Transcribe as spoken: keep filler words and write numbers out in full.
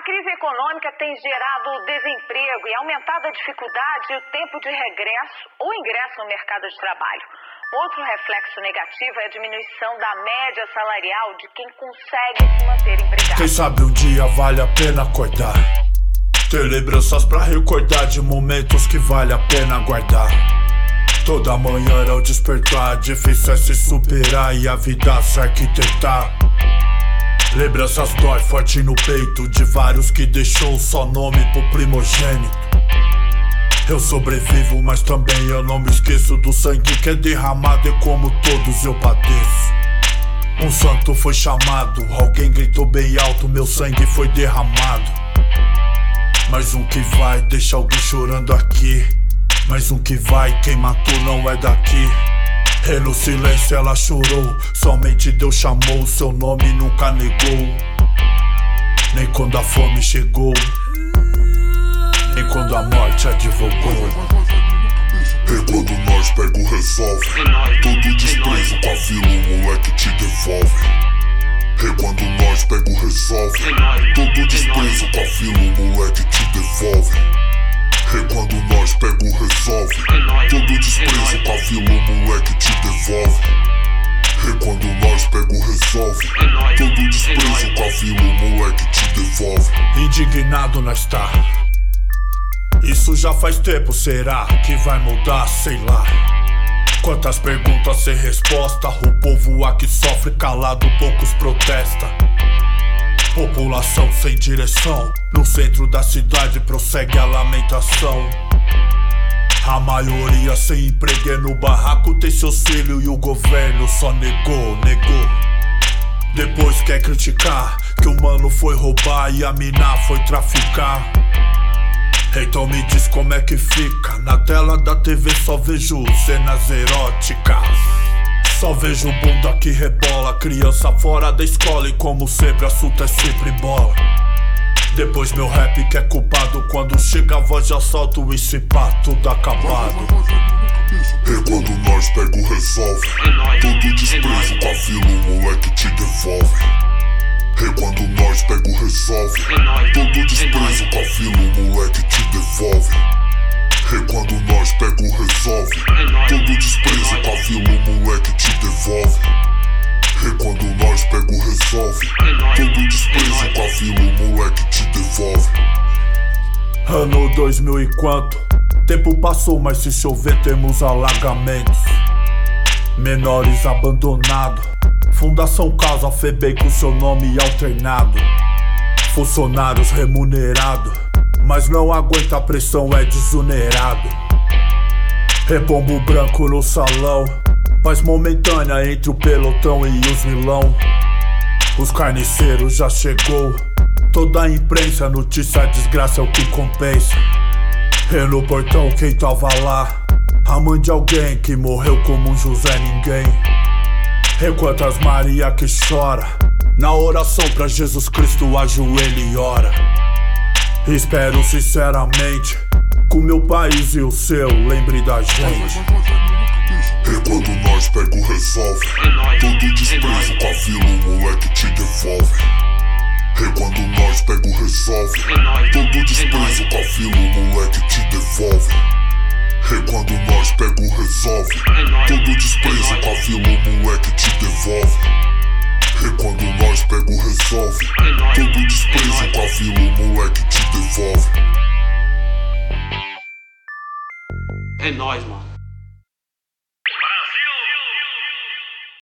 crise econômica tem gerado desemprego e aumentado a dificuldade e o tempo de regresso ou ingresso no mercado de trabalho. Outro reflexo negativo é a diminuição da média salarial de quem consegue se manter empregado. Quem sabe um dia vale a pena acordar, ter lembranças pra recordar de momentos que vale a pena guardar. Toda manhã era o despertar, difícil é se superar e a vida se arquitetar. Lembranças dói forte no peito de vários que deixou só nome pro primogênito. Eu sobrevivo, mas também eu não me esqueço do sangue que é derramado e como todos eu padeço. Um santo foi chamado, alguém gritou bem alto, meu sangue foi derramado. Mais um que vai, deixa alguém chorando aqui. Mais um que vai, quem matou não é daqui. E no silêncio ela chorou, somente Deus chamou, seu nome nunca negou. Nem quando a fome chegou, nem quando a morte advogou. E quando nós pega o resolve, todo desprezo com a vila o moleque te devolve. E quando nós pega o resolve, todo desprezo com a vila o moleque te devolve. E quando nós pega o resolve, todo desprezo com a vila o moleque te devolve. E quando nós pega o resolve, todo desprezo com a vila o moleque te devolve. Indignado nós tá, isso já faz tempo, será que vai mudar? Sei lá. Quantas perguntas sem resposta, o povo aqui sofre calado, poucos protesta. População sem direção, no centro da cidade prossegue a lamentação. A maioria sem emprego, no barraco tem seus filhos e o governo só negou, negou. Depois quer criticar que o mano foi roubar e a mina foi traficar. Então me diz como é que fica, na tela da T V só vejo cenas eróticas. Só vejo bunda que rebola, criança fora da escola e como sempre assunto é sempre bola. Depois meu rap que é culpado, quando chega a voz de assalto e se pá, tudo acabado. E quando nós pega o resolve, todo desprezo com a vila o moleque te devolve. E quando nós pega o resolve, todo desprezo com a vila o moleque te devolve. E quando nós pega o resolve, todo desprezo com a vila o moleque te devolve. E quando nós pega o resolve, todo desprezo com a vila o moleque te devolve. Ano dois mil e quanto? Tempo passou, mas se chover temos alagamentos. Menores abandonados, Fundação Casa Febem com seu nome alternado. Funcionários remunerados, mas não aguenta a pressão, é desonerado. Repombo branco no salão, paz momentânea entre o pelotão e os vilão. Os carniceiros já chegou, toda a imprensa, notícia, desgraça é o que compensa. E no portão quem tava lá, a mãe de alguém que morreu como um José Ninguém. E quantas Maria que chora, na oração pra Jesus Cristo ajoelha e ora. Espero sinceramente que o meu país e o seu lembre da gente. E quando nós pega o resolve, todo desprezo com a vila o moleque te devolve. E quando nós pega o resolve, todo desprezo com a vila o moleque te devolve. E quando nós pega o resolve, todo desprezo com a vila o moleque te devolve. E quando nós pega o resolve, todo desprezo com a vila o moleque te devolve. É nóis, mano.